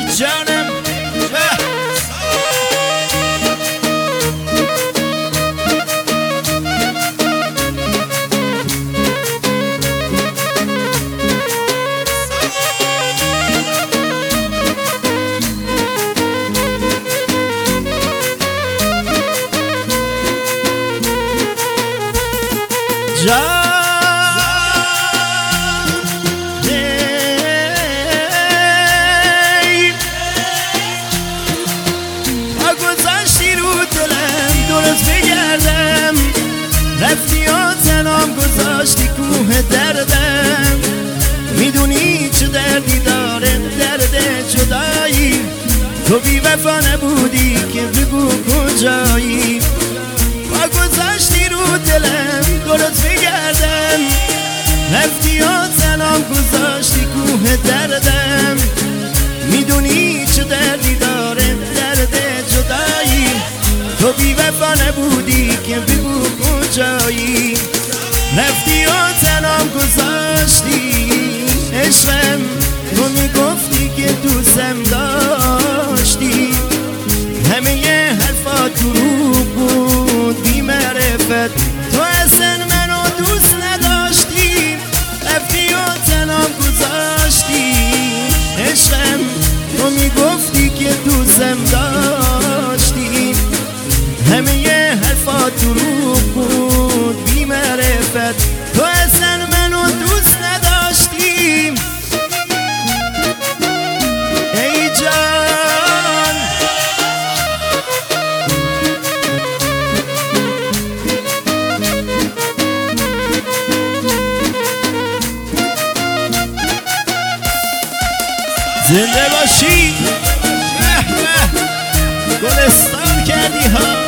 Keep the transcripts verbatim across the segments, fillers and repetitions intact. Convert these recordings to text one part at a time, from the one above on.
جانم جان رفتی و تنام گذاشتی کوه دردم میدونی چه دردی داره درد جدایی تو بی وفا نبودی که بگو کجایی با گذاشتی رو دلم دورت بگردم رفتی و تنام گذاشتی کوه دردم میدونی چه دردی داره درد جدایی تو بی وفا نبودی که بگو کجایی رفتی و تنام گذاشتی عشقم تو میگفتی که دوستم داشتی همه یه حرفات دروغ بود بی معرفت تو اصلا منو دوست نداشتی رفتی و تنام گذاشتی عشقم تو میگفتی که دوستم داشتی همه یه حرفات دروغ بود بی معرفت تو اصلا منو دوست نداشتی ای جان زنده باشی گلستان کردی ها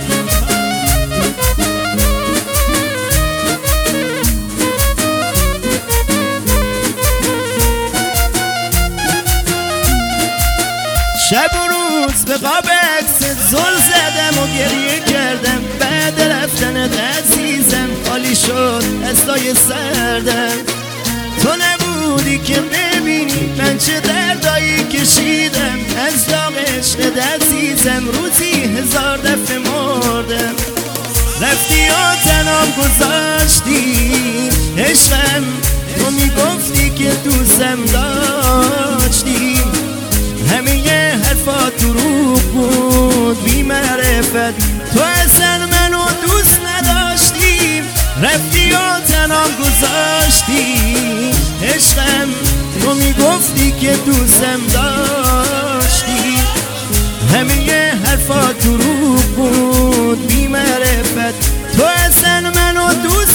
شب و روز به قاب عکست زل زدم و گریه کردم بعد رفتنت عزیزم خالی شد دستای سردم تو نبودی که ببینی من چه دردایی کشیدم از داغ عشقت عزیزم روزی هزار دفعه مردم رفتی و تنام گذاشتی عشقم تو میگفتی که دوستم داشتی همه یه حرفات دروغ بود بی معرفت تو اصلا منو دوست نداشتی رفتی و تنام گذاشتی عشقم تو میگفتی که دوستم داشتی همه یه حرفات دروغ بود بی معرفت تو اصلا منو دوست